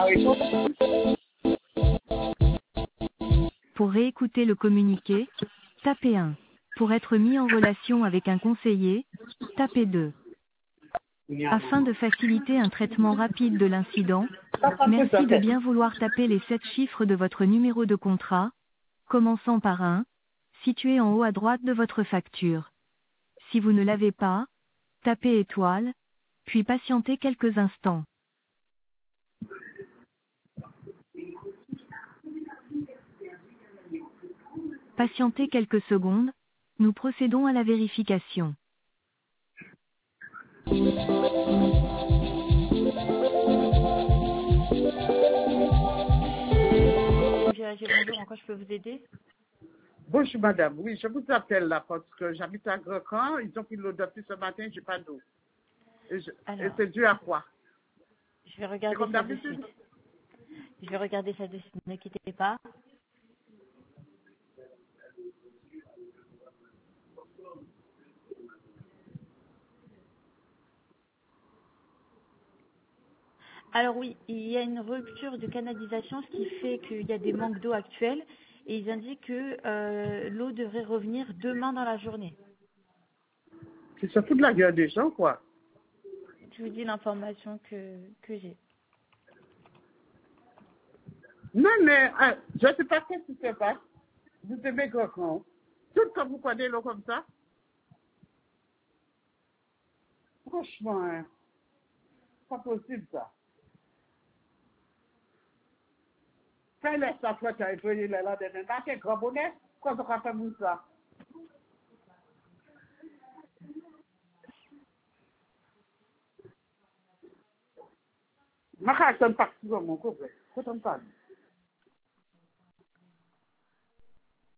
Pour réécouter le communiqué, tapez 1. Pour être mis en relation avec un conseiller, tapez 2. Afin de faciliter un traitement rapide de l'incident, merci de bien vouloir taper les 7 chiffres de votre numéro de contrat, commençant par 1, situé en haut à droite de votre facture. Si vous ne l'avez pas, tapez étoile, puis patientez quelques instants. Patientez quelques secondes, nous procédons à la vérification. Bonjour, en quoi je peux vous aider? Bonjour madame, oui, je vous appelle là parce que j'habite à Grand-Camp, ils ont pris l'eau depuis ce matin, j'ai pas d'eau. Et c'est dû à quoi? Je vais regarder comme ça de d'habitude. suite. Je vais regarder ça de suite, ne quittez pas. Alors oui, il y a une rupture de canalisation, ce qui fait qu'il y a des manques d'eau actuels. Et ils indiquent que l'eau devrait revenir demain dans la journée. C'est surtout de la gueule des gens, quoi. Je vous dis l'information que j'ai. Non, mais je ne sais pas ce qui se passe. Vous aimez Grand-Camp. Tout comme vous prenez l'eau comme ça. Franchement, hein, c'est pas possible ça. Quand laisse ça flotte à nettoyer là, là, là, c'est grand bonnet. Quand on va faire ça? Ma carte est partie dans mon coffre. Quand on parle.